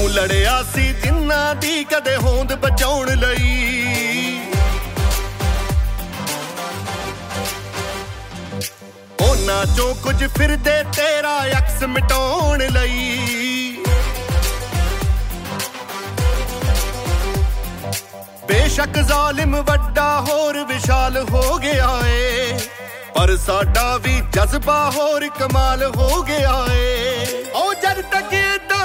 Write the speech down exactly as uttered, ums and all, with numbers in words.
ਤੂੰ ਲੜਿਆ ਸੀ ਜਿੰਨਾਂ ਦੀ ਕਦੇ ਹੋਂਦ ਬਚਾਉਣ ਲਈ ਉਹਨਾਂ ਚੋਂ ਕੁਝ ਫਿਰਦੇ ਤੇਰਾ ਅਕਸ ਮਿਟਾਉਣ ਲਈ ਬੇਸ਼ੱਕ ਜ਼ਾਲਿਮ ਵੱਡਾ ਹੋਰ ਵਿਸ਼ਾਲ ਹੋ ਗਿਆ ਏ ਪਰ ਸਾਡਾ ਵੀ ਜਜ਼ਬਾ ਹੋਰ ਕਮਾਲ ਹੋ ਗਿਆ ਏ ਉਹ ਜਦ ਤੱਕ